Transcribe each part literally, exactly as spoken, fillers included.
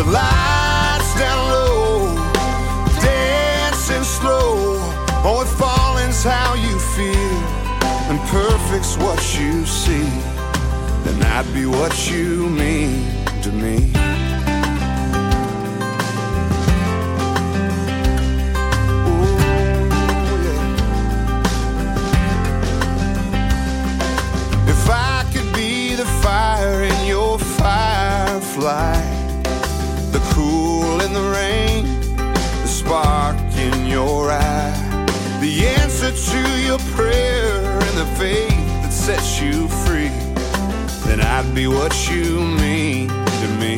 the lights down low, dancing slow. Oh, if falling's how you feel and perfect's what you see, then I'd be what you mean to me. If I could be the fire in your firefly, the cool in the rain, the spark in your eye, the answer to your prayer and the faith that sets you free, then I'd be what you mean to me.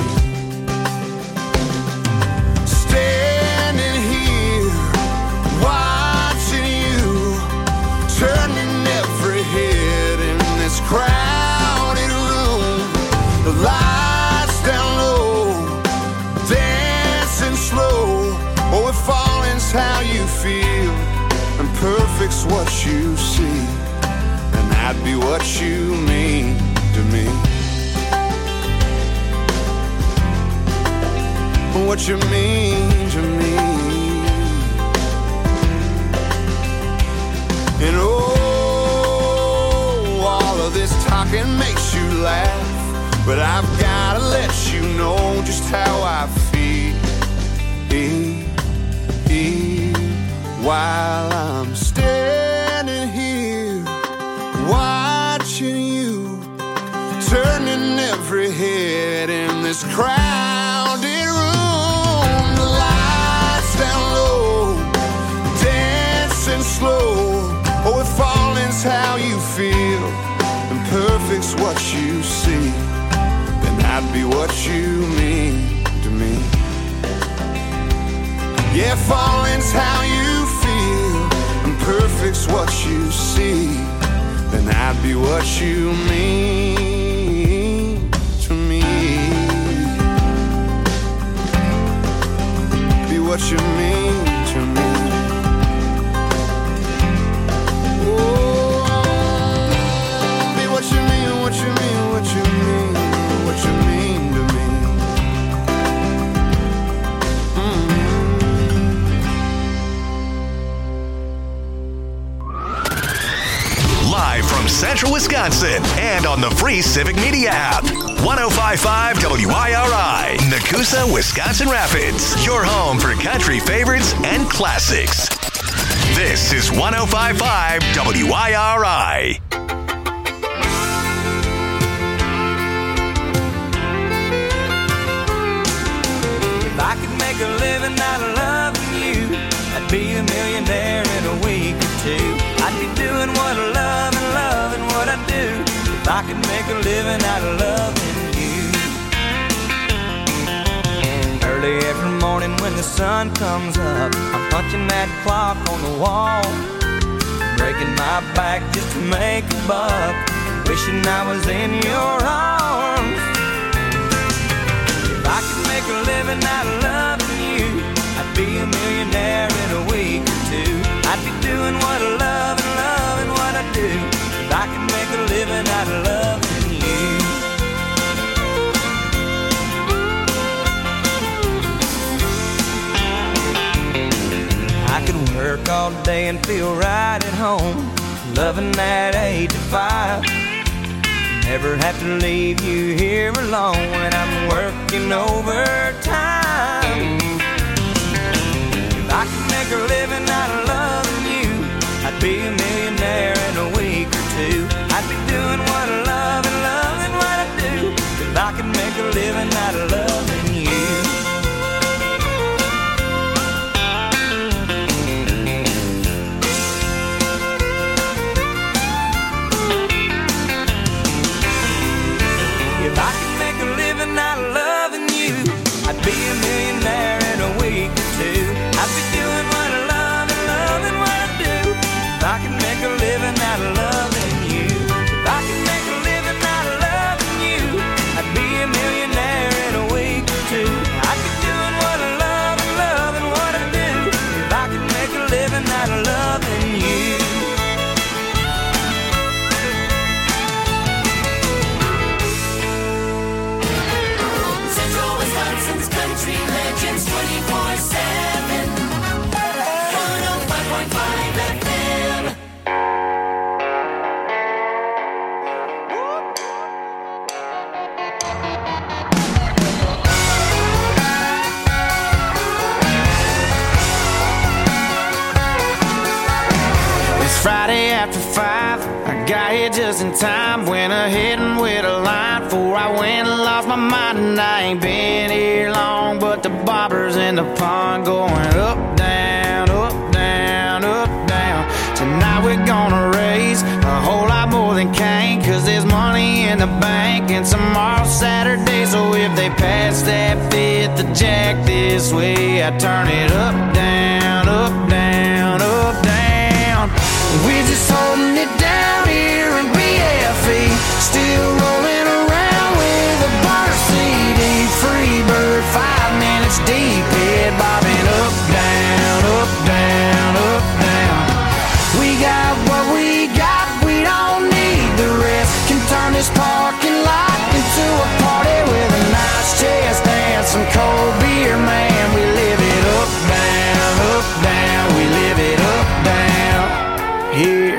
Standing here, watching you, turning every head in this crowded room. The lights down low, dancing slow. Oh, if falling's how you feel and perfect's what you see, then I'd be what you mean to me. What you mean to me. And oh, all of this talking makes you laugh, but I've gotta let you know just how I feel, while I'm standing here watching you, turning every head in this crowded room. The lights down low, dancing slow. Oh, if falling's how you feel and perfect's what you see, then I'd be what you mean to me. Yeah, falling's how you feel and perfect's what you see, then I'd be what you mean to me. Be what you mean to me. Oh, be what you mean, what you mean, what you mean, what you mean to me. Mm-hmm. Live from Central Wisconsin and on the free Civic Media app. one oh five point five W I R I, Nakusa, Wisconsin Rapids. Your home for country favorites and classics. This is one oh five point five W I R I. If I could make a living out of loving you, I'd be a millionaire in a week or two. I'd be doing what I love and loving what I do. If I could make a living out of loving you. Early every morning when the sun comes up, I'm punching that clock on the wall, breaking my back just to make a buck, wishing I was in your arms. If I could make a living out of loving you, I'd be a millionaire in a week or two. I'd be doing what I love and loving what I do. If I could make a living out of loving you. I could work all day and feel right at home, loving that eight to five. Never have to leave you here alone when I'm working overtime. If I could make a living out of loving you, I'd be a millionaire in a week or two. I'd be doing what I love and loving what I do. If I could make a living out of loving you. If I could make a living out of loving you, I'd be a millionaire in a week or two. I'd be doing what I love and loving what I do. If I could make Got here just in time, went ahead and with a line before I went and lost my mind. And I ain't been here long, but the bobbers in the pond going up, down, up, down, up, down. Tonight we're gonna raise a whole lot more than Cain, cause there's money in the bank and tomorrow's Saturday. So if they pass that fifth the jack this way, I turn it up, down, up, down, up, down. We're just holding it down here in B F E, still rolling around with a burner C D. Free bird, five minutes deep, head bobbing up, down, up, down, up, down. We got what we got, we don't need the rest. Can turn this parking lot into a party with a nice chest and some cold beer, man. We live it up, down, up, down. We live it up, down here.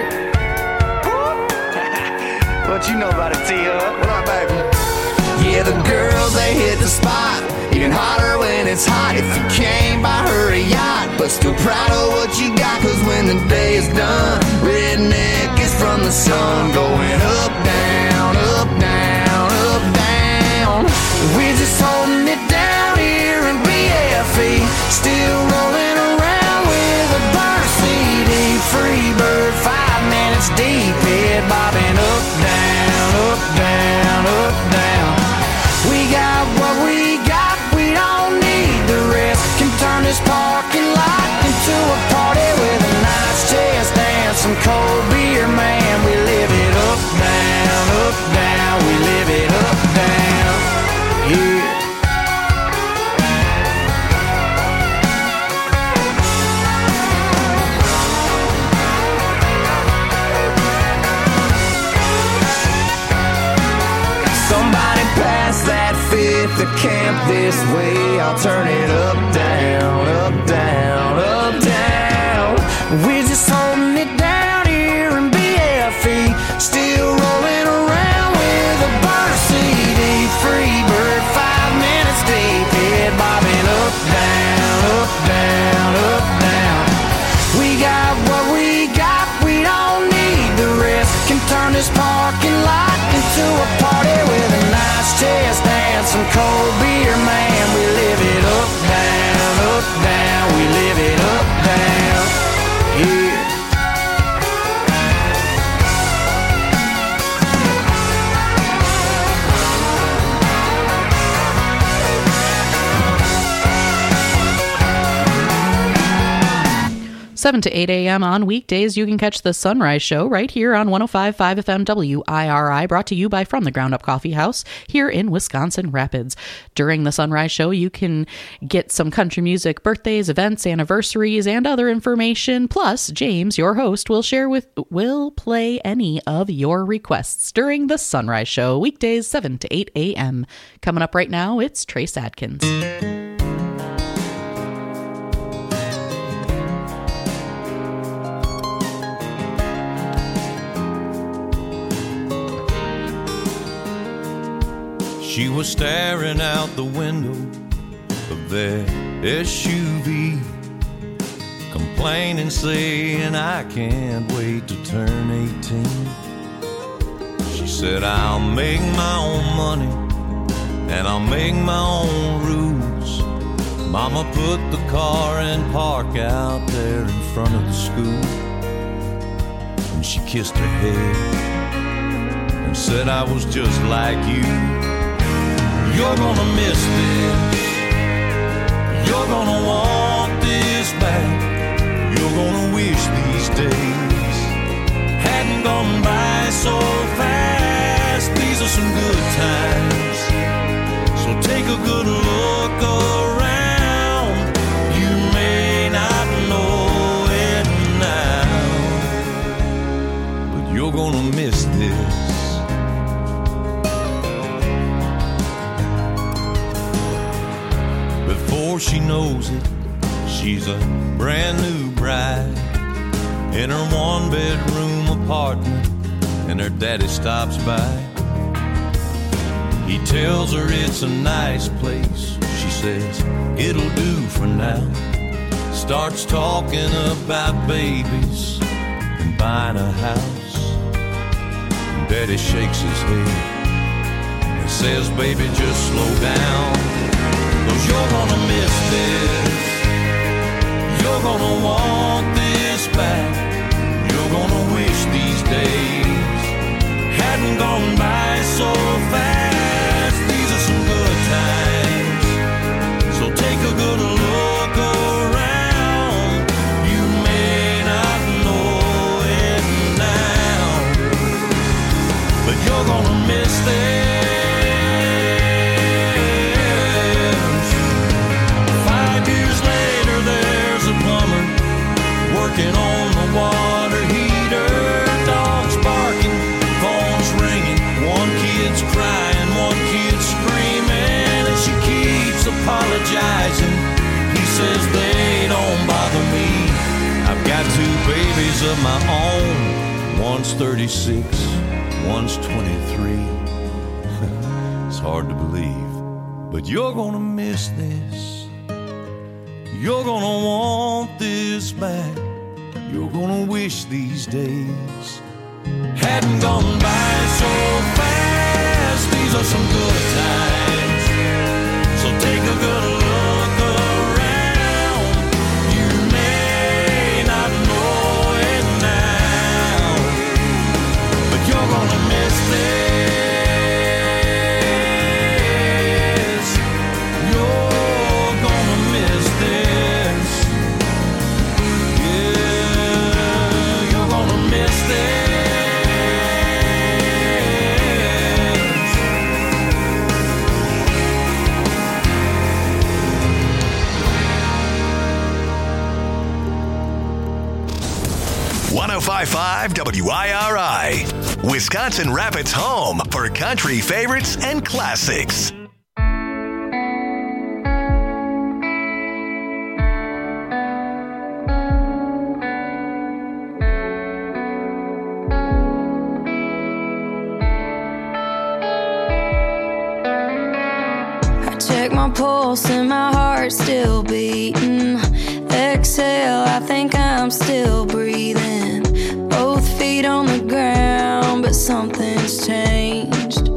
What you know about it, T-Up? What up, baby? Yeah, the girls, they hit the spot. Even hotter when it's hot. If you came by her a yacht, but still proud of what you got. Cause when the day is done, redneck is from the sun. Going up, down, up, down, up, down. We're just holding it down here in B F E, still rolling around with a burner C D. Free bird, five minutes deep, head bobbing up, down, up, down, up, down. We got what we got, we don't need the rest. Can turn this parking lot into a party with a nice chest and some cold beer, man. We live it up, down, up, down. We live it up, down here. Somebody pass that fifth to camp this way. I'll turn it up, down, up, down, up, down. We're just holding it down here in B F E, still rolling around with a burner C D. Free bird, five minutes deep, head bobbing up, down, up, down, up, down. We got what we got, we don't need the rest. Can turn this parking lot into a party with a nice chest and some cold beer, man. We live it up, down, up, down. We live it up, down here. seven to eight a.m. on weekdays, you can catch the Sunrise Show right here on one oh five point five F M W I R I, brought to you by From the Ground Up Coffee House here in Wisconsin Rapids. During the Sunrise Show, you can get some country music, birthdays, events, anniversaries, and other information. Plus, James, your host, will share with will play any of your requests during the Sunrise Show, weekdays seven to eight a.m. Coming up right now, it's Trace Adkins. She was staring out the window of that S U V, complaining, saying, I can't wait to turn eighteen. She said, I'll make my own money and I'll make my own rules. Mama put the car in park out there in front of the school, and she kissed her head and said, I was just like you. You're gonna miss this, you're gonna want this back, you're gonna wish these days hadn't gone by so fast. These are some good times, so take a good look around. You may not know it now, but you're gonna miss this. Before she knows it, she's a brand new bride in her one bedroom apartment, and her daddy stops by. He tells her it's a nice place. She says it'll do for now. Starts talking about babies and buying a house. Daddy shakes his head and says, baby, just slow down, 'cause you're gonna miss this. You're gonna want this back. You're gonna wish these days hadn't gone by so fast. These are some good times, so take a good look around. You may not know it now, but you're gonna miss this. Five years later, there's a plumber working on the water heater. Dogs barking, phones ringing, one kid's crying, one kid's screaming, and she keeps apologizing. He says they don't bother me. I've got two babies of my own. One's thirty-six, one's twenty-three. It's hard to believe, but you're gonna miss this. You're gonna want this back. You're gonna wish these days hadn't gone by so fast. These are some good times, so take a good look around. You may not know it now, but you're gonna miss this. You're gonna miss this. Yeah, you're gonna miss this. one oh five point five W I R I, Wisconsin Rapids' home for country favorites and classics. I check my pulse and my heart's still beating. Exhale, I think I'm still breathing. Both feet on the ground, but something's changed.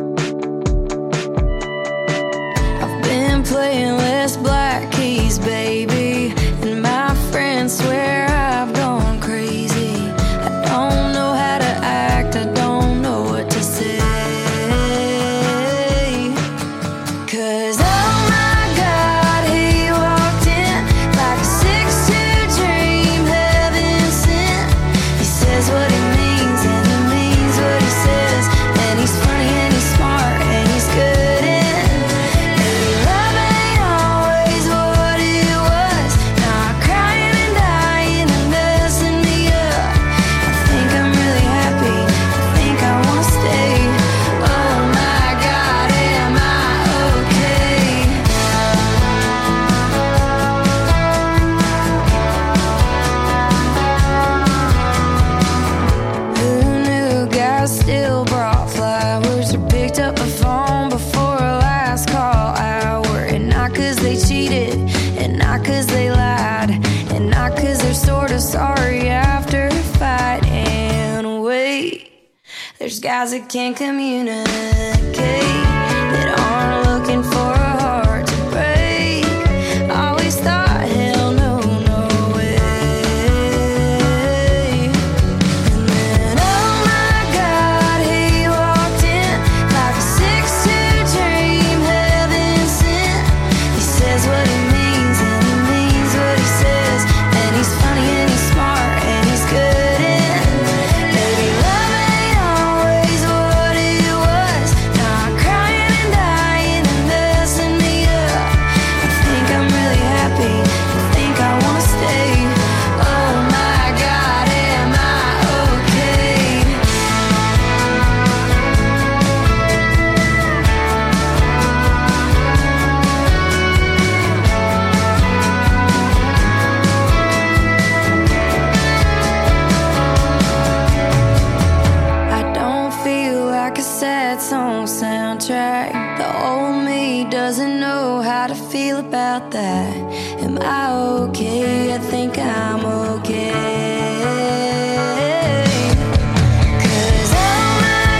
I've been playing less black keys, baby, and my friends swear I've gone crazy. I don't know how to act, I don't know what to say. 'Cause oh my God, he walked in like a six two dream, heaven sent. He says what he means and he means what he says, and he's funny and he's smart and he's good in. Maybe love ain't always what it was. Now I'm crying and dying and messing me up. I think I'm really happy, I think I wanna stay. Oh my God, am I okay? Who knew guys still brought flowers or picked up the phone before a last call hour? And not 'cause they cheated, and not 'cause they lied, and not 'cause they're sort of sorry after a fight. And wait, there's guys that can't communicate, that aren't looking for a heart to break. Always thought, hell no, no way. And then, oh my God, he walked in like a six two dream, heaven sent. He says what he means and he means what he says, and he's funny and he's smart and he's good in. Maybe love ain't always what it was. Now I'm crying and dying and messing me up. I think I'm really happy, I think I wanna stay. Oh my God, am I okay? I don't feel like a sad song soundtrack. The old me doesn't know how to feel about that. Am I okay? I think I'm okay. 'Cause oh my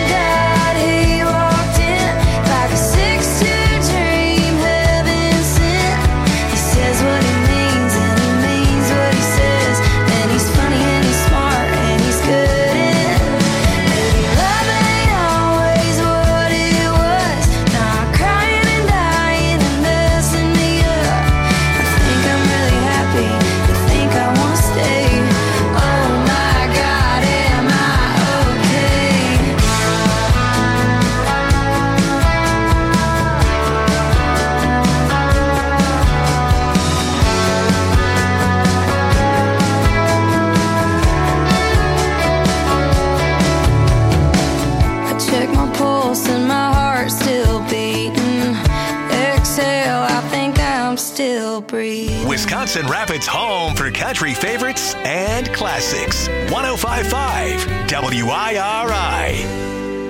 Wisconsin Rapids' home for country favorites and classics. one oh five point five W I R I.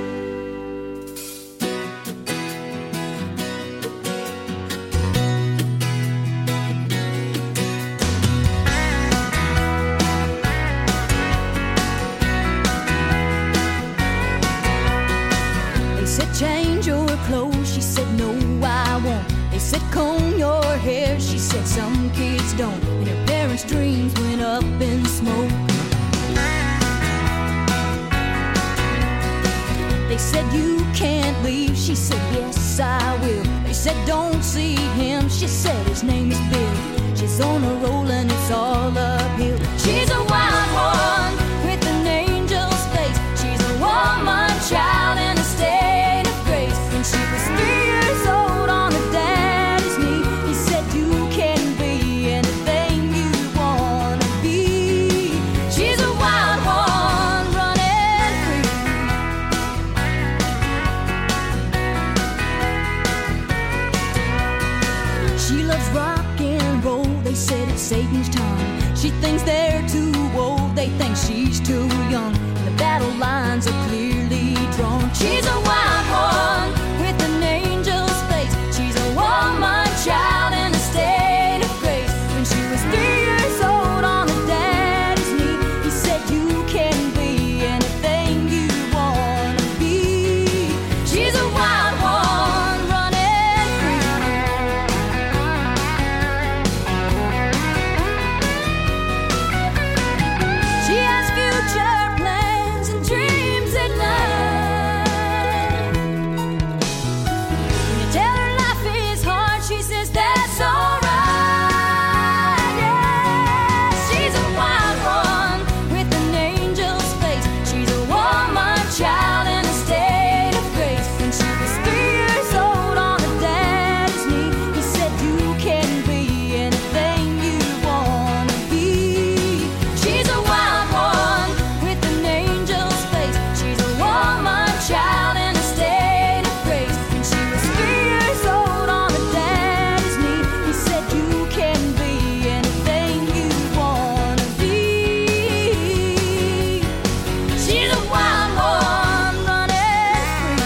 Change your clothes, she said no I won't. They said comb your hair, she said some kids don't. And her parents' dreams went up in smoke. They said you can't leave, she said yes I will. They said don't see him, she said his name is Bill. She's on a roll and it's all uphill. She's a wild one with an angel's face. She's a woman child in a state. She was three years old on her daddy's knee. He said you can be anything you wanna be. She's a wild one running free. She loves rock and roll. They said it's Satan's tongue. She thinks they're too old. They think she's too young. And the battle lines are clearly drawn. She's a wild one. Woman, child in a state of grace. When she was three years old on her daddy's knee, he said you can be anything you wanna be. She's a wild one running free. She has future plans and dreams at night. When you tell her she says that's alright, yeah. She's a wild one with an angel's face. She's a woman child in a state of grace. When she was three years old on her daddy's knee, he said you can be anything you wanna be. She's a wild one with an angel's face. She's a woman child in a state of grace. When she was three years old on her daddy's knee, he said you can be anything you wanna be. She's a wild one running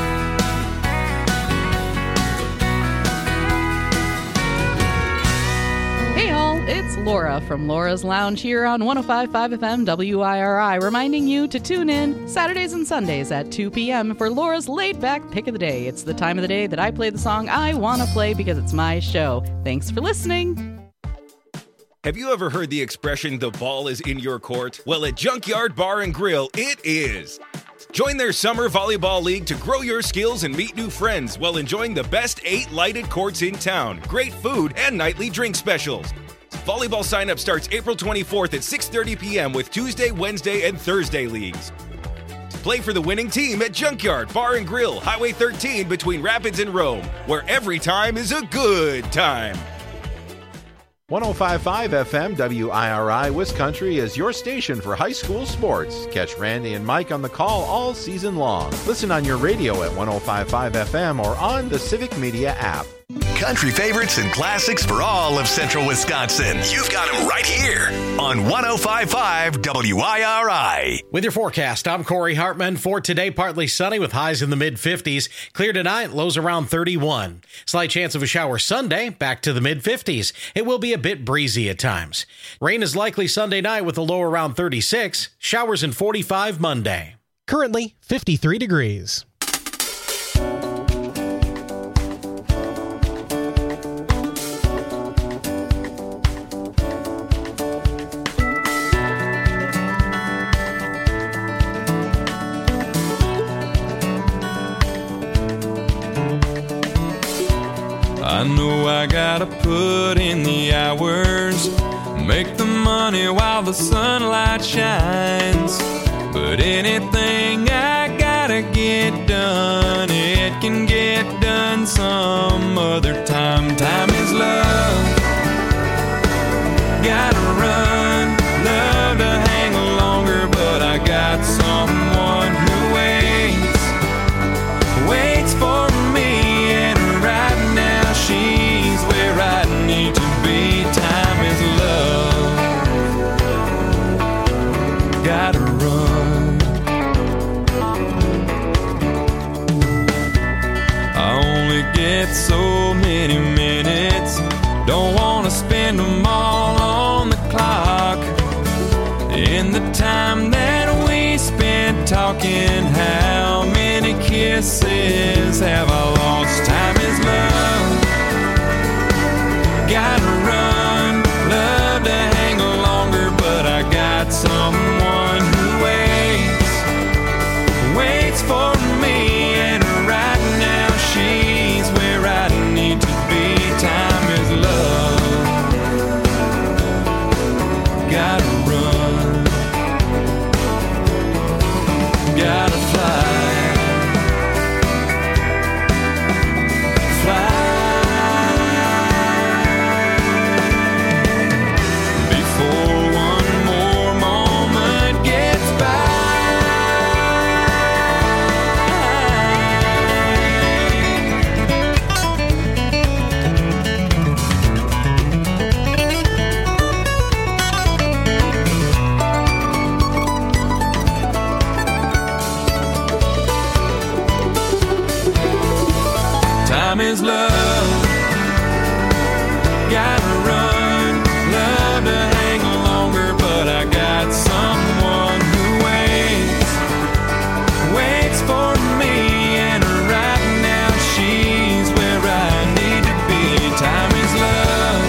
free. Hey all, it's Laura from Laura's Lounge here on one oh five point five F M W I R I, reminding you to tune in Saturdays and Sundays at two p.m. for Laura's laid-back pick of the day. It's the time of the day that I play the song I want to play because it's my show. Thanks for listening. Have you ever heard the expression, the ball is in your court? Well, at Junkyard Bar and Grill, it is. Join their summer volleyball league to grow your skills and meet new friends while enjoying the best eight lighted courts in town, great food, and nightly drink specials. Volleyball sign-up starts April twenty-fourth at six thirty p.m. with Tuesday, Wednesday, and Thursday leagues. Play for the winning team at Junkyard Bar and Grill, Highway thirteen between Rapids and Rome, where every time is a good time. one oh five point five F M W I R I Wiscountry is your station for high school sports. Catch Randy and Mike on the call all season long. Listen on your radio at one oh five point five F M or on the Civic Media app. Country favorites and classics for all of central Wisconsin. You've got them right here on one oh five point five W I R I. With your forecast, I'm Corey Hartman. For today, partly sunny with highs in the mid-fifties. Clear tonight, lows around thirty-one. Slight chance of a shower Sunday, back to the mid-fifties. It will be a bit breezy at times. Rain is likely Sunday night with a low around thirty-six. Showers in forty-five Monday. Currently, fifty-three degrees. I know I gotta put in the hours, make the money while the sunlight shines. But anything I gotta get done, it can get done some other time. Time is love, gotta run, love to hang longer, but I got someone who waits, waits for me, and right now she's where I need to be. Time with so many minutes. Don't wanna spend them all on the clock. In the time that we spent talking, how many kisses have I lost? Time is love. Gotta run, love to hang longer, but I got someone who waits, waits for me, and right now she's where I need to be. Time is love. Gotta run, gotta fly, fly. Time is love. Gotta run, love to hang longer, but I got someone who waits, waits for me, and right now she's where I need to be. Time is love.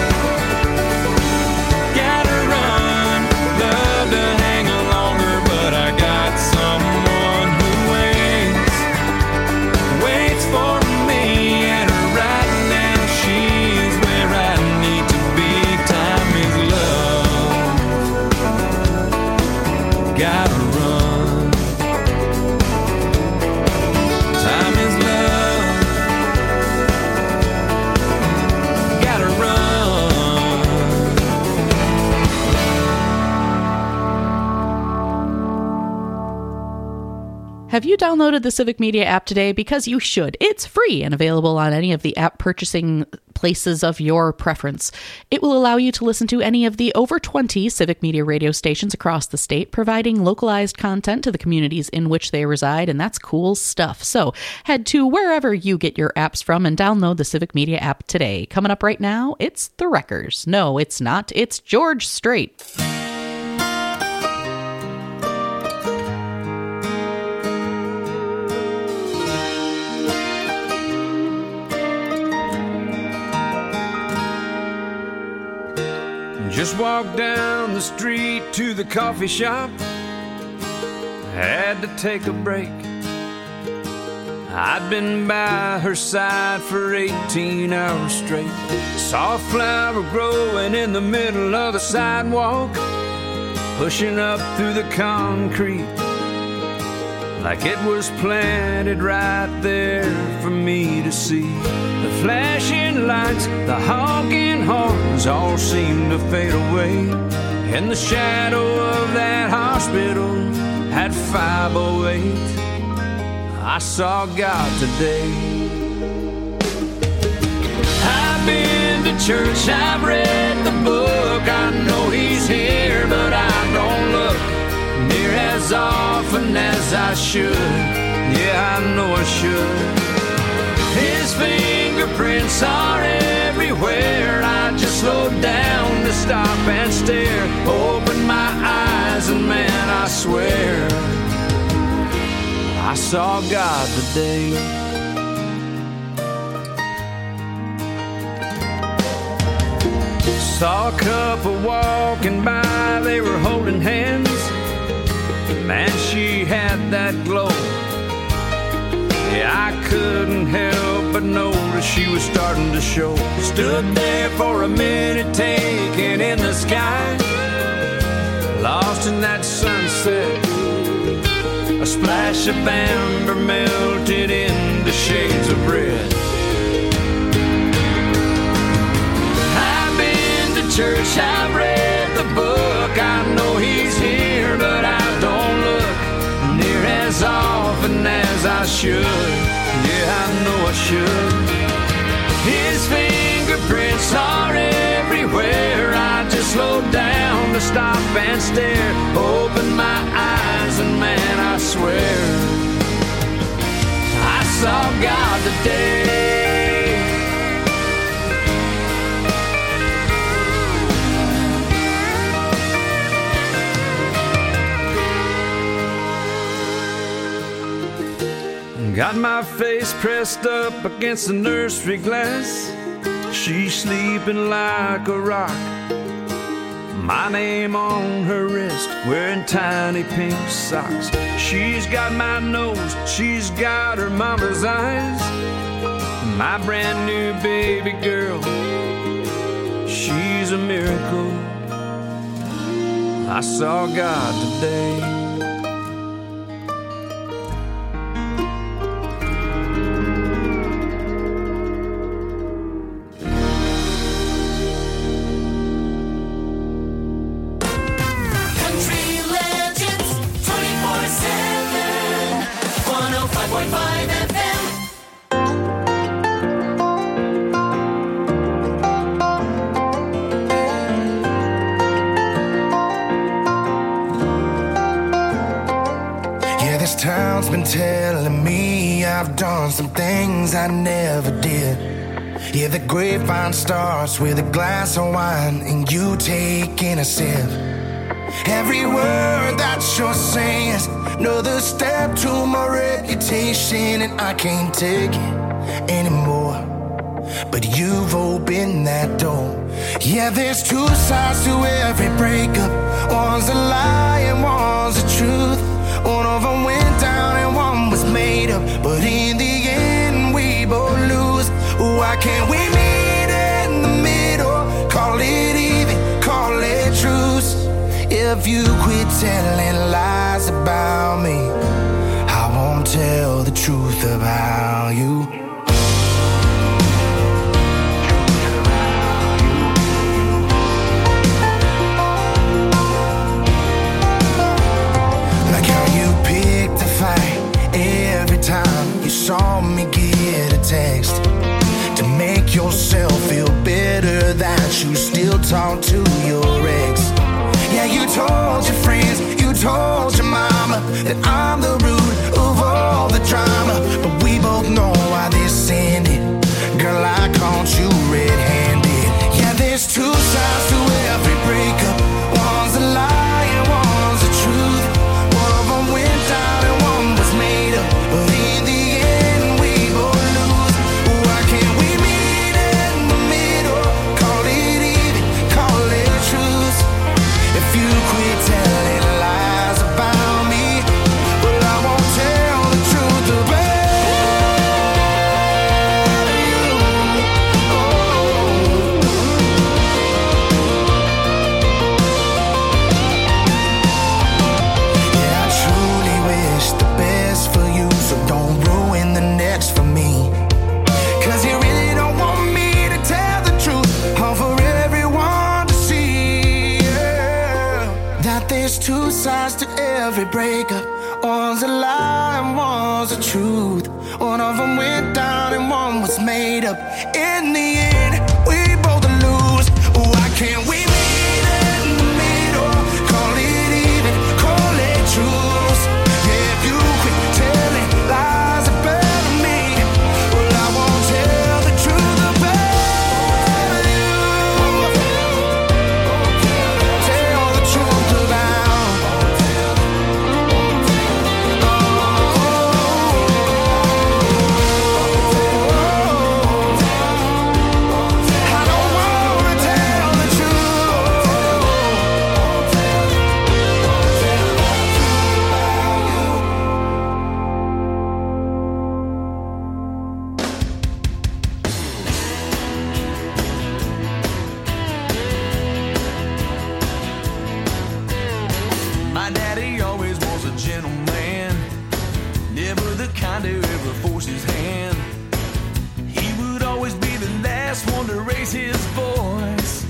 Gotta run, love to hang longer, but I got someone who waits, waits for me. Gotta run. Time is love. Gotta run. Have you downloaded the Civic Media app today? Because you should. It's free and available on any of the app purchasing places of your preference. It will allow you to listen to any of the over twenty Civic Media radio stations across the state, providing localized content to the communities in which they reside, and that's cool stuff. So head to wherever you get your apps from and download the Civic Media app today. Coming up right now, it's The Wreckers. No, it's not. It's George Strait. Just walked down the street to the coffee shop. Had to take a break. I'd been by her side for eighteen hours straight. Saw a flower growing in the middle of the sidewalk, pushing up through the concrete like it was planted right there for me to see. The flashing lights, the honking horns all seemed to fade away. In the shadow of that hospital at five oh eight, I saw God today. I've been to church, I've read the book, I know He's here, but I don't look near as often as I should. Yeah, I know I should. His fingerprints are everywhere. I just slowed down to stop and stare. Open my eyes and man, I swear I saw God today. Saw a couple walking by, they were holding hands. Man, she had that glow. Yeah, I couldn't help but notice she was starting to show. Stood there for a minute, taking in the sky, lost in that sunset. A splash of amber melted into shades of red. I've been to church, I've read the book, I know He's here, but I don't look near as often as I should. Yeah, I know I should. His fingerprints are everywhere. I just slowed down to stop and stare. Open my eyes and man, I swear I saw God today. Got my face pressed up against the nursery glass. She's sleeping like a rock. My name on her wrist, wearing tiny pink socks. She's got my nose, she's got her mama's eyes. My brand new baby girl, she's a miracle. I saw God today. Been telling me I've done some things I never did. Yeah, the grapevine starts with a glass of wine and you taking a sip. Every word that you're saying is another step to my reputation, and I can't take it anymore. But you've opened that door. Yeah, there's two sides to every breakup. One's a lie and one's the truth. One of them went down and one was made up, but in the end we both lose. Why can't we meet in the middle? Call it even, call it truce. If you quit telling lies about me, I won't tell the truth about you. Every time you saw me get a text to make yourself feel better that you still talk to your ex. Yeah, you told your friends, you told your mama that I'm the root of all the drama, but we both know why this ended. Girl, I caught you red-handed. Yeah, there's two sides to every breakup. One's a lie and one's the truth. One of them went down and one was made up, but in the end we both lose. Why can't we meet in the middle? Call it even, call it truth. If you quit telling lies about me, well, I won't tell the truth about you. Oh. Yeah, I truly wish the best for you, so don't ruin the next for me. Cause you really don't want me to tell the truth, all for everyone to see. Yeah. That there's two sides to every breakup. One's a lie and one's the truth. One of them went down and one was made up. In the end, we both lose. Why can't we meet in the middle? Call it even, call it truth. Yeah, if you quit telling lies about me, well, I won't tell the truth about you. Tell the truth about I don't wanna tell the truth. My daddy always was a gentleman, never the kind to ever force his hand. He would always be the last one to raise his voice.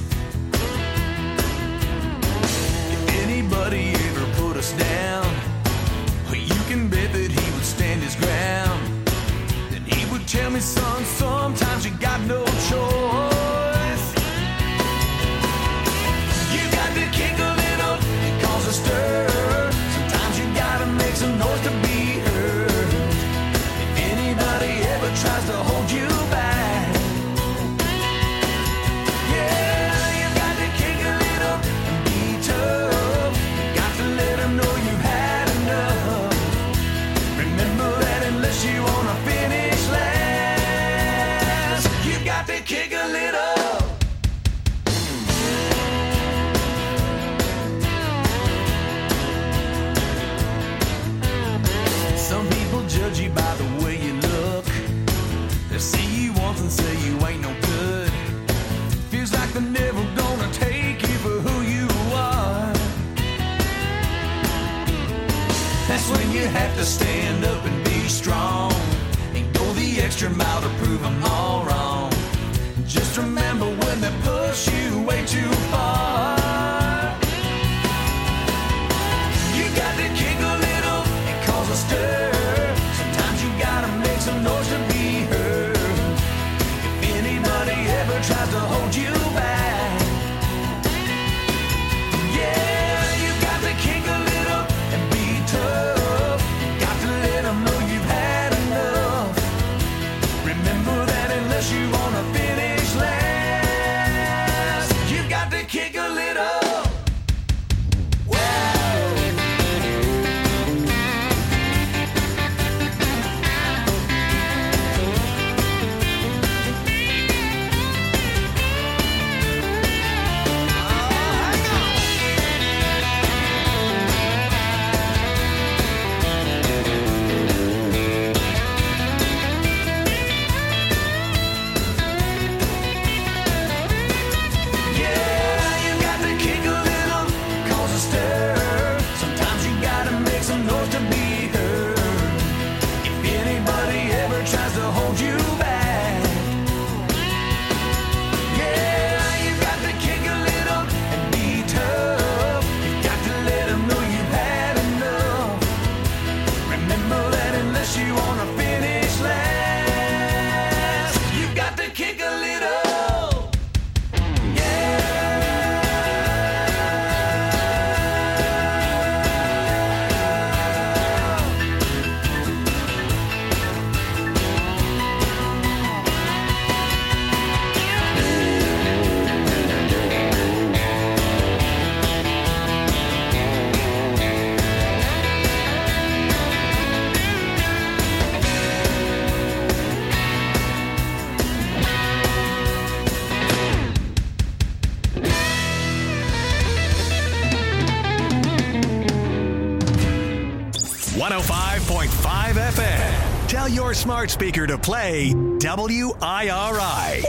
If anybody ever put us down, well, you can bet that he would stand his ground. Then he would tell me, son, sometimes you got no choice. You got to kick a little and cause a stir. Sometimes you gotta make some noise to be heard. If anybody ever tries to hold you back, yeah, you got to kick a little and be tough. You got to let them know you had enough. Remember that unless you Tell your smart speaker to play W I R I.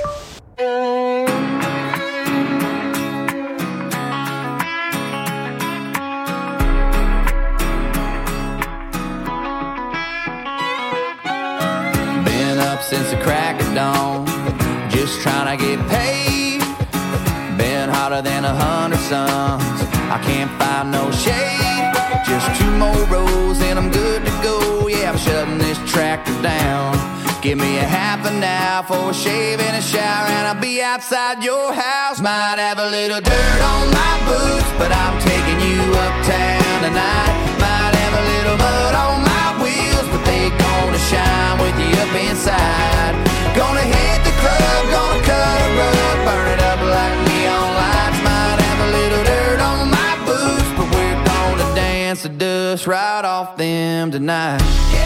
Been up since the crack of dawn, just trying to get paid. Been hotter than a hundred suns, I can't find no shade. Just two more rows and I'm good to go. Yeah, I'm shutting this tractor down. Give me a half an hour for a shave and a shower, and I'll be outside your house. Might have a little dirt on my boots, but I'm taking you uptown tonight. Might have a little mud on my wheels, but they gonna shine with you up inside. Gonna hit the club, gonna cut a rug, burn it up like neon lights. Might have a little dirt on my boots, but we're gonna dance the dust right off them tonight. Yeah.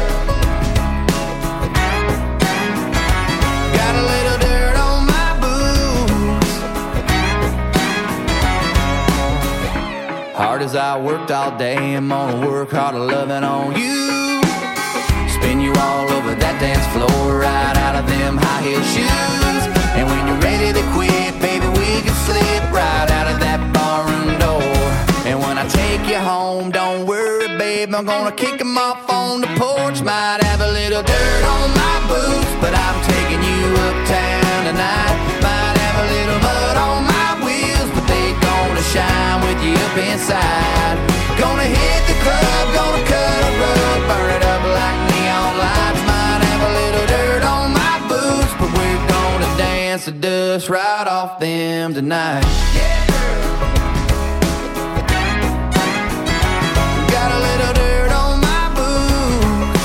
Hard as I worked all day, I'm gonna work harder loving on you. Spin you all over that dance floor, right out of them high heel shoes. And when you're ready to quit, baby, we can slip right out of that barroom door. And when I take you home, don't worry, babe, I'm gonna kick them off on the porch. Might have a little dirt on my boots, but I'm taking you uptown tonight. Might have a little mud on my wheels, but they gonna shine with you up inside. Gonna hit the club, gonna cut a rug, burn it up like neon lights. Might have a little dirt on my boots, but we're gonna dance the dust right off them tonight. Yeah. Got a little dirt on my boots.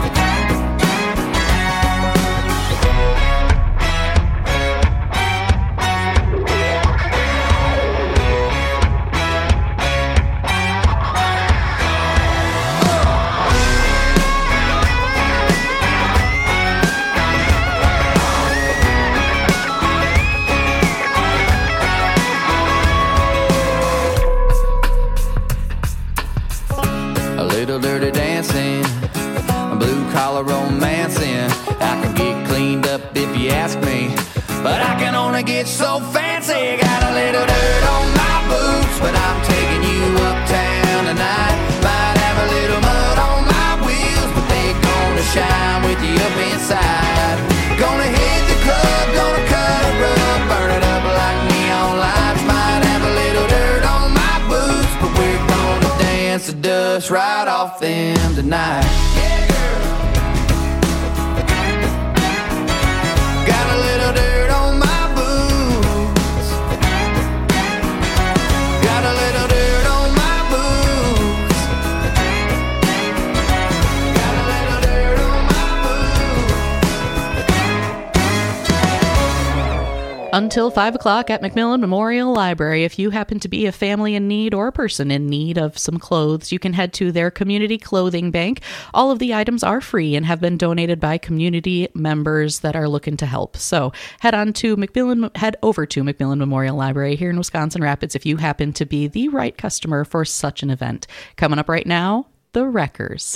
Little dirty dancing, blue collar romancing. I can get cleaned up if you ask me, but I can only get so fancy. Got a little dirt on my boots, but I'm taking you uptown tonight. Might have a little mud on my wheels, but they gonna shine with you up inside. Gonna hit the club, gonna cut a rug, burn it up like neon lights. Might have a little dirt on my boots, but we're gonna dance the dust right off them tonight. Yeah, girl. Got a little dirt on my boots. Got a little dirt on my boots. Got a little dirt on my boots. Until five o'clock at McMillan Memorial Library. If you happen to be a family in need or a person in need of some clothes, you can head to their community clothing bank. All of the items are free and have been donated by community members that are looking to help. So head on to McMillan, head over to McMillan Memorial Library here in Wisconsin Rapids if you happen to be the right customer for such an event. Coming up right now, The Wreckers.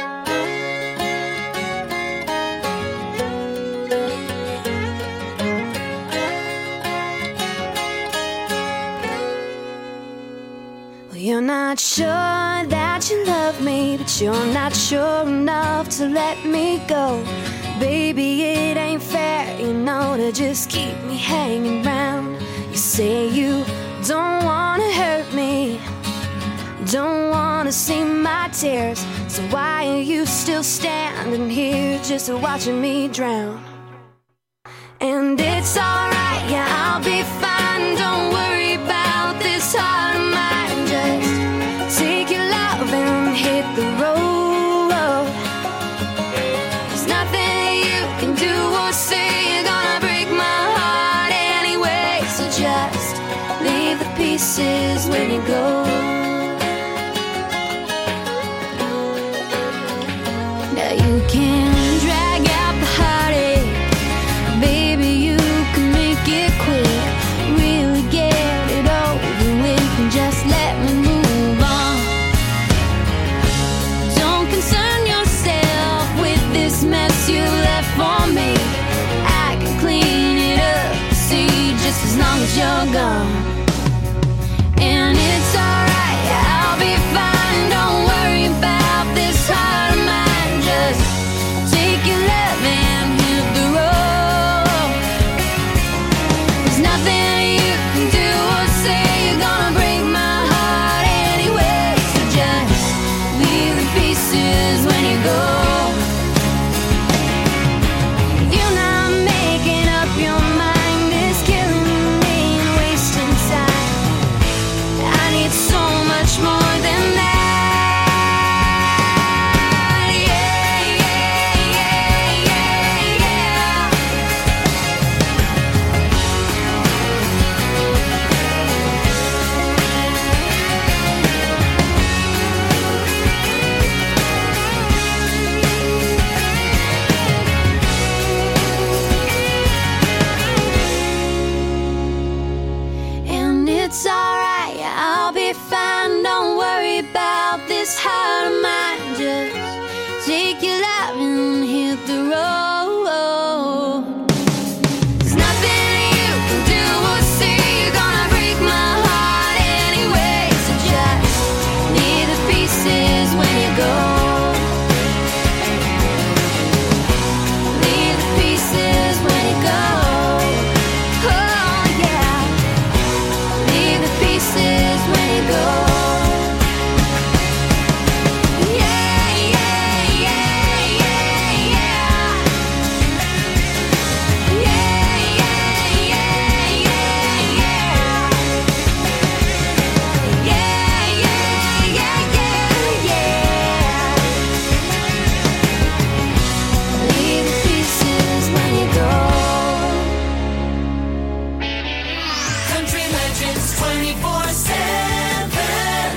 You're not sure that you love me, but you're not sure enough to let me go. Baby, it ain't fair, you know, to just keep me hanging round. You say you don't wanna hurt me, don't wanna see my tears, so why are you still standing here just watching me drown? And it's alright, yeah, I'll be fine, don't worry about this heart of mine. Just take your love and hit the road. There's nothing you can do or say, you're gonna break my heart anyway. So just leave the pieces when you go. Now you can drag out the heartache, baby, you can make it quick. Really get it over with and just let me move on. Don't concern yourself with this on me. I can clean it up, see, just as long as you're gone. And it's alright, I'll be fine. Don't worry about this heart of mine. Just take your love and hit the road. There's nothing you can do or say. You're gonna break my heart anyway. So just leave the pieces when you go. You're not making up your mind. It's killing me and wasting time. I need so much more than that. Yeah, yeah, yeah, yeah, yeah. And it's alright, I'll be fine. Don't worry about this heart of mine. Just take your love and hit the road. There's nothing you can do or say. You're gonna break my heart anyway. So just leave the pieces when you go. Leave the pieces when you go. Oh yeah. Leave the pieces when you go. Yeah, yeah, yeah, yeah, yeah. Yeah, yeah, yeah, yeah, yeah. Yeah, yeah, yeah, yeah, yeah. Leave the pieces when you go. Country Legends twenty-four seven.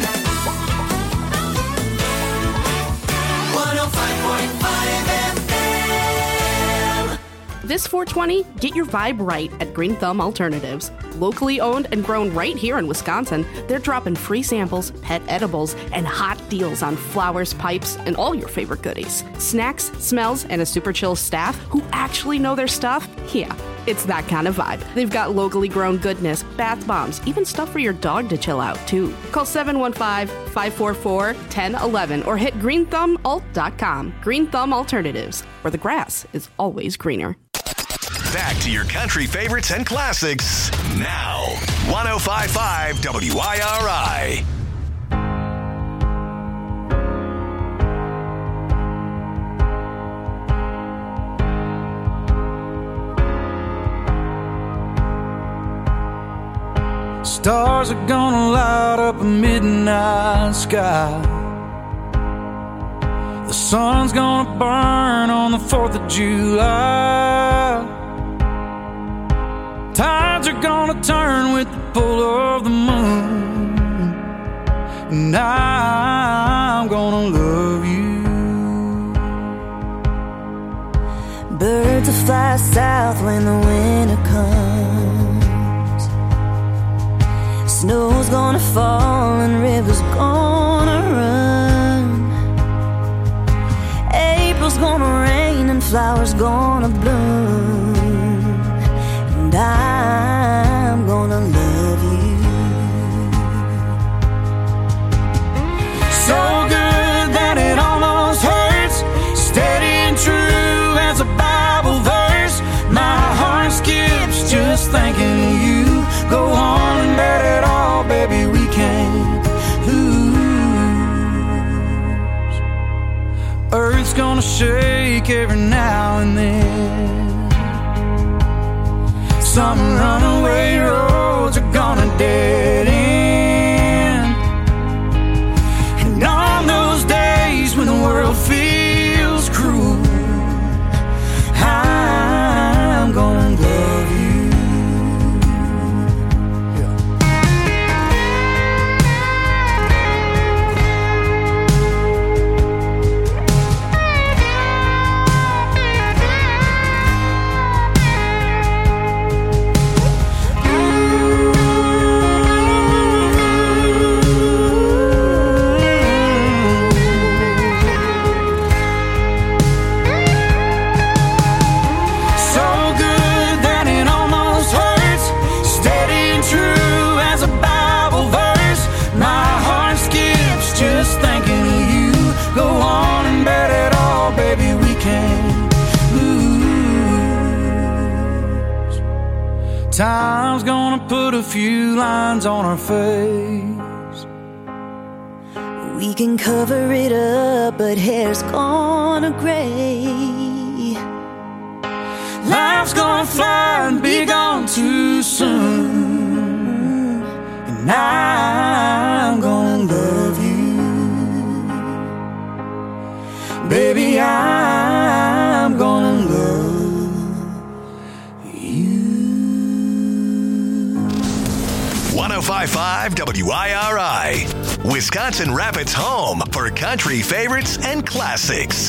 one oh five point five F M. This four twenty, get your vibe right at Green Thumb Alternatives. Locally owned and grown right here in Wisconsin, they're dropping free samples, pet edibles, and hot deals on flowers, pipes, and all your favorite goodies. Snacks, smells, and a super chill staff who actually know their stuff? Yeah, it's that kind of vibe. They've got locally grown goodness, bath bombs, even stuff for your dog to chill out, too. Call seven one five, five four four, one oh one one or hit green thumb alt dot com. Green Thumb Alternatives, where the grass is always greener. Back to your country favorites and classics now. one oh five point five W I R I. Stars are gonna light up a midnight sky. The sun's gonna burn on the fourth of July. Tides are gonna turn with the pull of the moon. And I'm gonna love you. Birds will fly south when the winter comes. Snow's gonna fall and rivers gonna run. April's gonna rain and flowers gonna bloom. And I'm gonna love you. So good that it almost hurts. Steady and true as a Bible verse. My heart skips just thinking of you. Go on and bet it all, baby, we can't lose. Earth's gonna shake every now and then. Some runaway roads are gonna dead end. And on those days when the world feels cruel, I'm gonna love you. Time's gonna put a few lines on our face. We can cover it up, but hair's gonna gray. Life's gonna fly and be gone too soon. And I'm gonna love you. Baby, I'm gonna love you. one oh five point five W I R I, Wisconsin Rapids' home for country favorites and classics.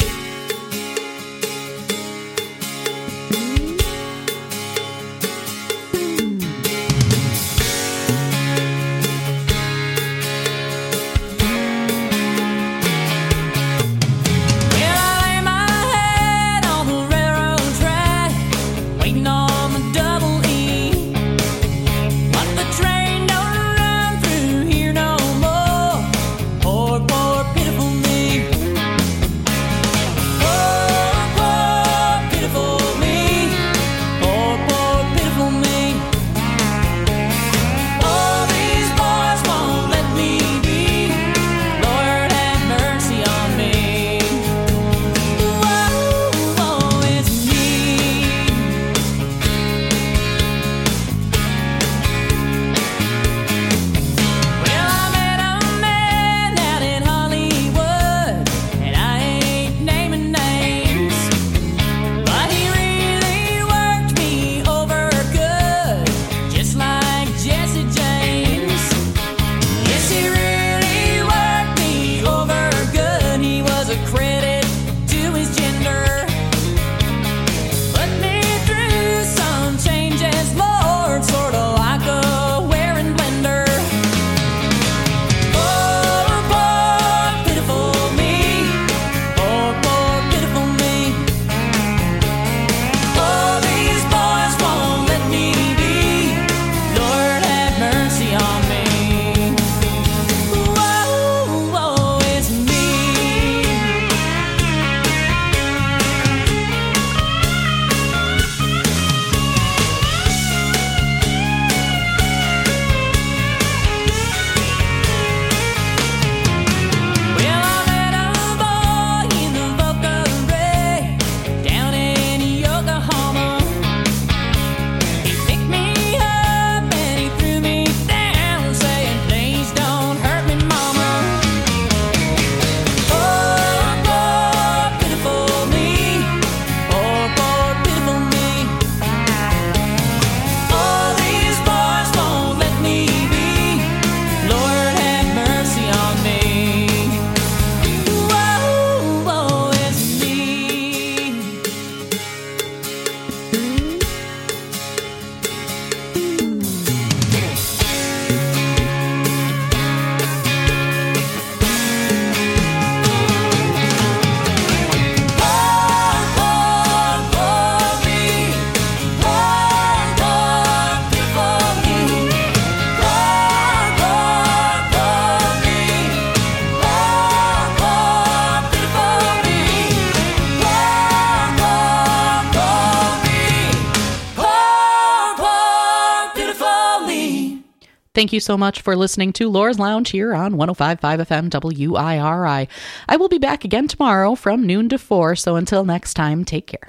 Thank you so much for listening to Laura's Lounge here on one oh five point five F M W I R I. I will be back again tomorrow from noon to four, so until next time, take care.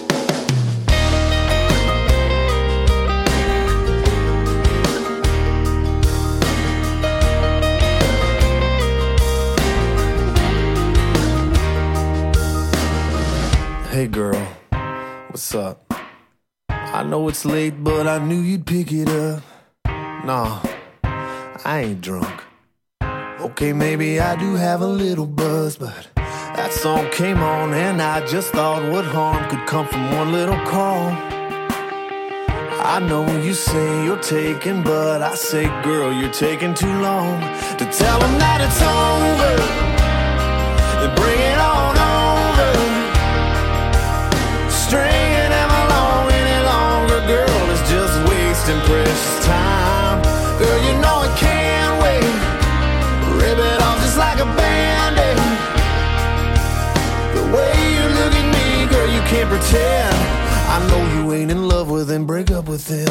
Hey girl, what's up? I know it's late, but I knew you'd pick it up. Nah, I ain't drunk. Okay, maybe I do have a little buzz, but that song came on and I just thought what harm could come from one little call. I know you say you're taking, but I say, girl, you're taking too long to tell them that it's over. Then bring it on over. Stringing them along any longer, girl, is just wasting precious time. Girl, you know it can't wait. Rip it off just like a Band-Aid. The way you look at me, girl, you can't pretend. I I know you ain't in love with him, break up with him.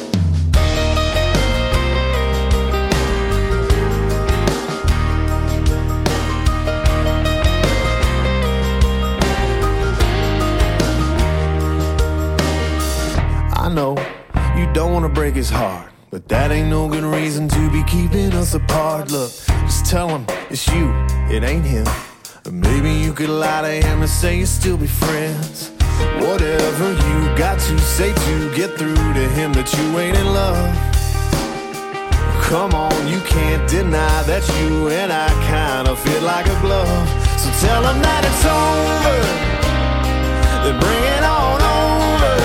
I know you don't wanna break his heart, but that ain't no good reason to be keeping us apart. Look, just tell him it's you, it ain't him. Or maybe you could lie to him and say you'll still be friends. Whatever you got to say to get through to him that you ain't in love. Come on, you can't deny that you and I kinda fit like a glove. So tell him that it's over, then bring it on over.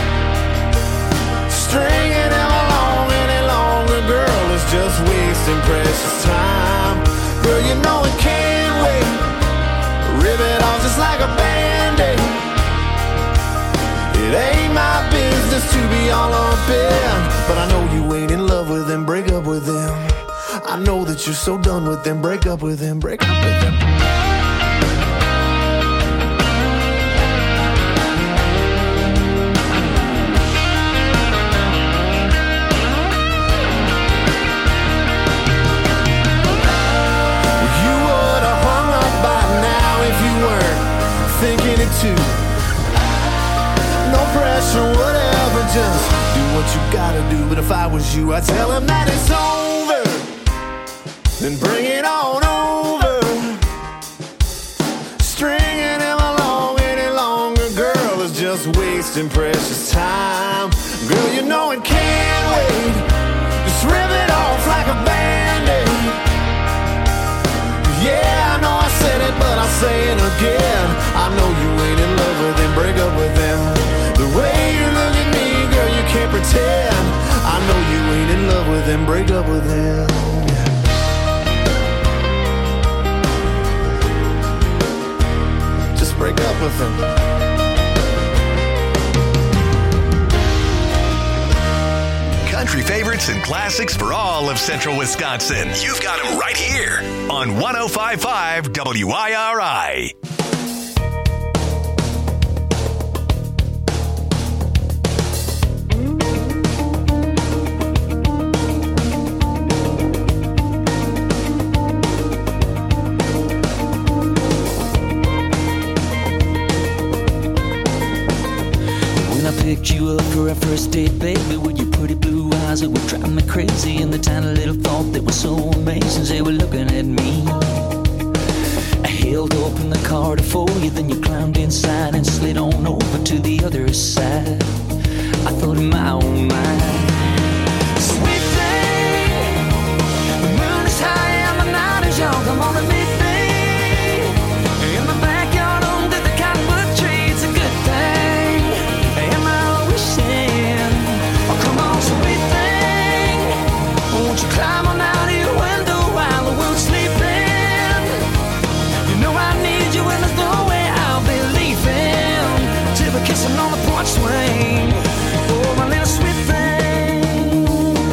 Stringing him along any longer, girl, is just wasting precious time. Girl, you know it can't wait. Rip it off just like a band-aid. It ain't my business to be all up in, but I know you ain't in love with him, break up with him. I know that you're so done with him, break up with him, break up with him. You would have hung up by now if you weren't thinking it too. No pressure, whatever, just do what you gotta do. But if I was you, I'd tell him that it's over, then bring it on over. Stringing him along any longer, girl, is just wasting precious time. Girl, you know it can't wait. Just rip it off like a band-aid. Yeah, I know I said it, but I'll say it again. I know you ain't in love with him, break up with him. The way you look at me, girl, you can't pretend. I know you ain't in love with him, break up with him. Just break up with him. Country favorites and classics for all of Central Wisconsin. You've got them right here on one oh five point five W I R I. Picked you up for our first date, baby, with your pretty blue eyes that were driving me crazy, and the tiny little thought that was so amazing, they were looking at me. I held open the car to for you, then you climbed inside and slid on over to the other side. I thought in my own mind, sweet thing, the moon is high and the night is young, come on and meet me in the backyard under the cottonwood tree. It's a good thing. Won't you climb on out of your window while the world's sleeping? You know I need you and there's no way I'll be leaving till we're kissing on the porch swing. Oh, my little sweet thing.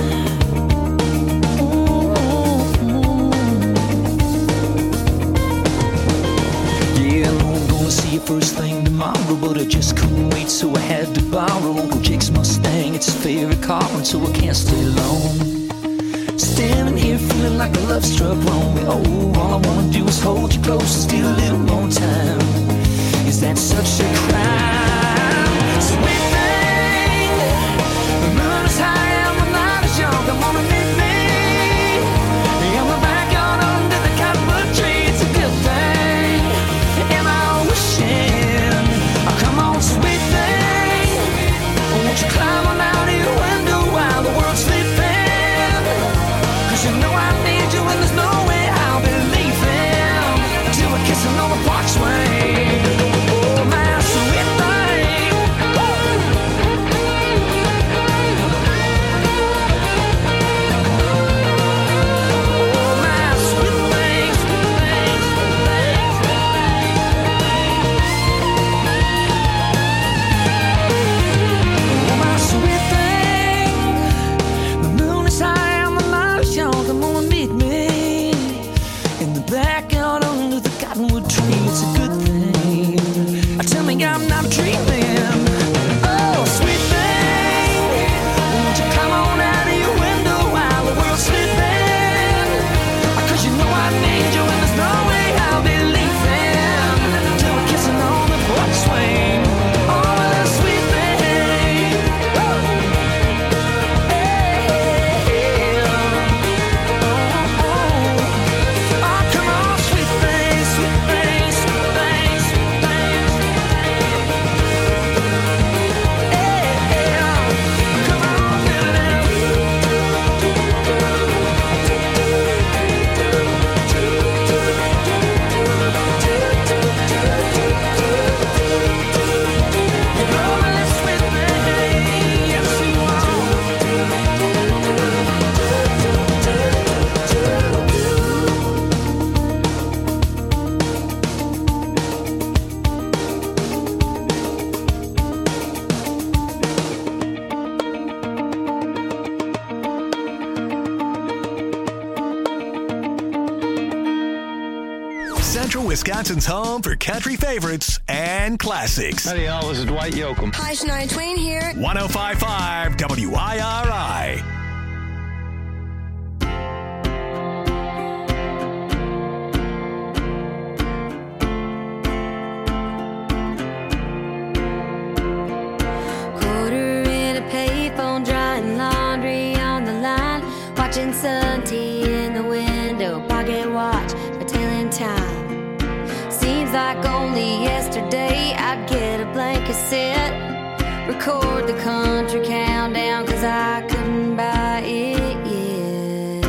Yeah, I know I'm gonna see you first thing tomorrow, but I just couldn't wait, so I had to borrow Uncle Jake's Mustang. It's his favorite car, and so I can't stay long. Standing here feeling like a love struck wrong. Oh, all I wanna do is hold you close and steal a little more time. Is that such a crime? Sweet thing, the moon is high and the night is young. Come on and meet me in the backyard under the cottonwood tree. It's a good thing. Am I wishing? Oh, come on, sweet thing, won't you climb on out of your window while the world's sleeping? You know I need you and there's no way I'll be leaving till we're kissing on the porch swing. Oh, my sweet thing. Oh, my sweet thing, sweet thing, sweet thing, sweet thing. Oh, my sweet thing. The moon is high. Come on and meet me in the backyard under the cottonwood tree. It's a good thing. Tell me I'm not dreaming. Oh. Wisconsin's home for country favorites and classics. Howdy, y'all. This is Dwight Yoakam. Hi, Shania Twain here. one oh five point five W I R I. Quarter in a payphone, drying laundry on the line, watching Sun T in the window, pocket watch for telling time. Seems like only yesterday I'd get a blank cassette, record the country countdown, cause I couldn't buy it yet.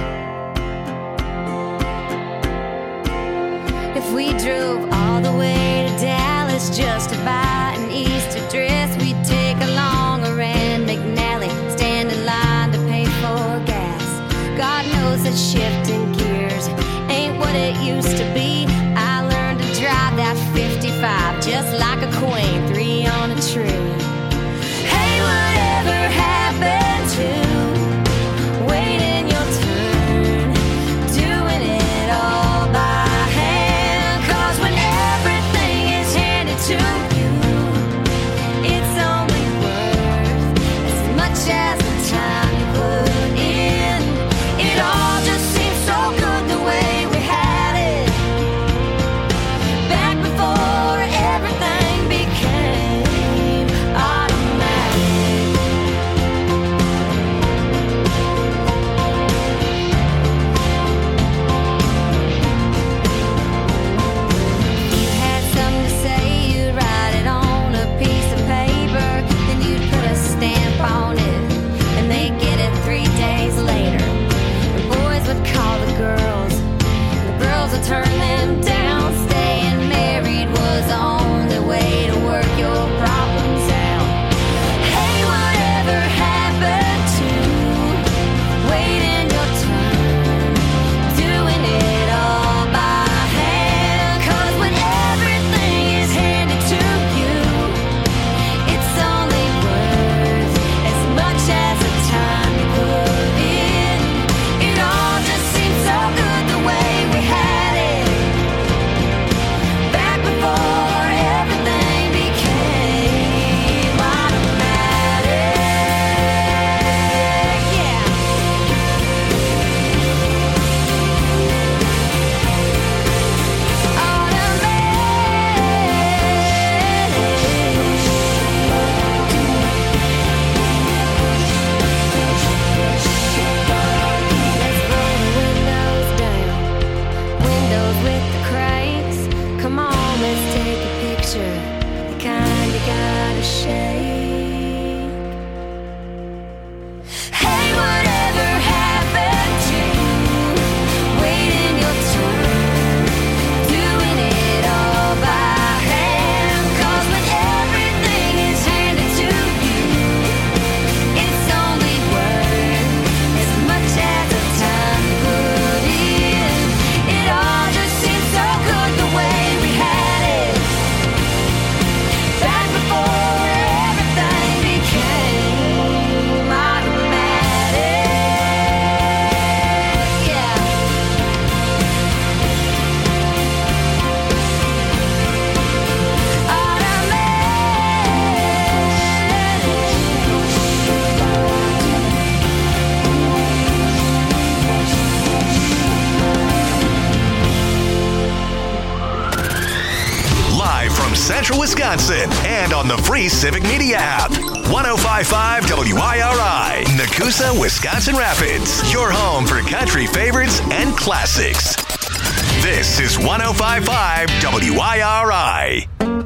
If we drove all the way to Dallas just to buy an Easter dress, we'd take along a Rand McNally, stand in line to pay for gas. God knows that shifting gears ain't what it used to be. I learned to drive that fifty-five just like a queen, three on a tree. Hey, whatever happened to waiting your turn, doing it all by hand? Cause when everything is handed to you, it's only worth as much as the time you put in. It all just seems so good the way we had it back before everything became automatic. You had something to say, you'd write it on a piece of paper, then you'd put a stamp on it, and they'd get it three days later. The boys would call the girls, the girls would turn them down. Staying married was the only way to work your problems out. Hey, whatever happened to waiting your turn, doing it all by hand? Cause when everything is handed to you, it's only worth as much as the time you put in. It all just seems so good the way we had it back before everything became automatic. Yeah. Let's roll the windows down, windows with the cranks. Come on, let's take a picture, the kind you gotta shake. Hey, whatever happened to waiting your turn, doing it all by hand? Cause when everything is handed to you, it's only worth as much as the time you put in. It all just seems so good the way we had it back before everything became automatic. Yeah. Live from Central Wisconsin and on the free Civic Media app. one oh five point five W I R I, Nakusa, Wisconsin Rapids. Your home for country favorites and classics. This is one oh five point five W I R I.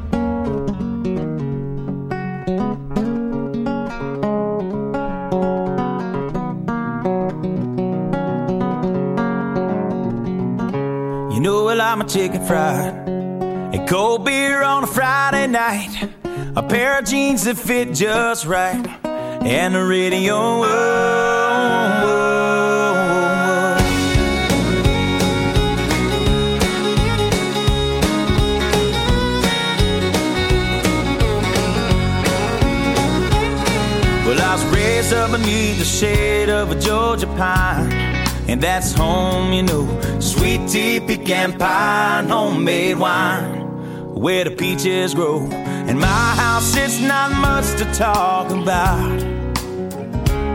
You know, well, I'm a chicken fried, a cold beer on a Friday night, a pair of jeans that fit just right, and the radio. Whoa, whoa, whoa. Well, I was raised up beneath the shade of a Georgia pine, and that's home, you know. Sweet tea, pecan pie, and homemade wine, where the peaches grow. And my house, it's not much to talk about.